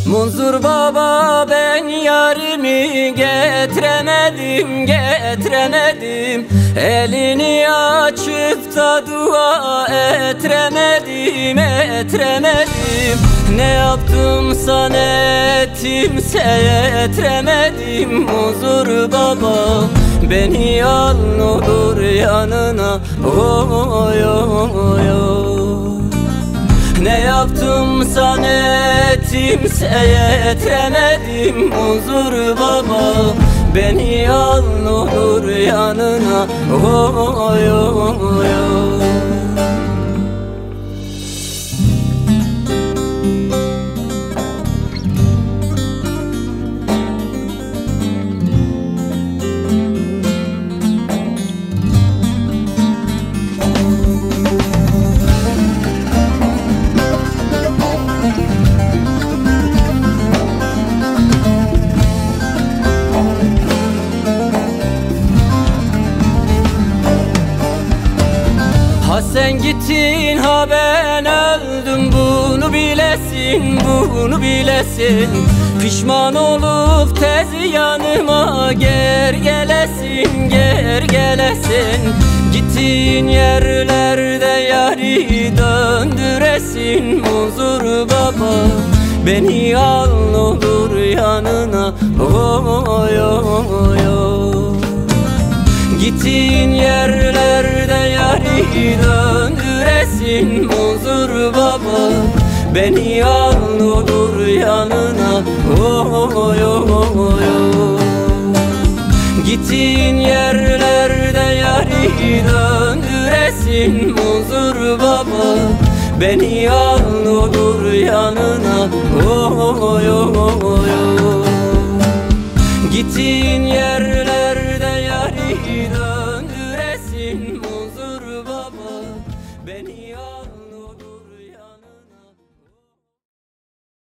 Munzur baba, ben yarimi getiremedim Elini açıp da dua ettiremedim Ne yaptımsa ne ettimse ettiremedim Munzur baba, beni al nur yanına, oy oy oy. Ne yaptımsa ne ettimse ettiremedim Munzur baba, beni al nur yanına, oy oy oy. Ha sen gittin, ha ben öldüm, bunu bilesin Pişman olup tez yanıma gelesin Gittiğin yerlerde yari döndüresin Munzur baba, beni al olur yanına, oy oy oy. Gittiğin yerlerde yari döndüresin Munzur baba, beni al olur yanına, oy oy oy. Gittiğin yerlerde yari döndüresin Munzur baba, beni al olur yanına, oy oy oy. Gittiğin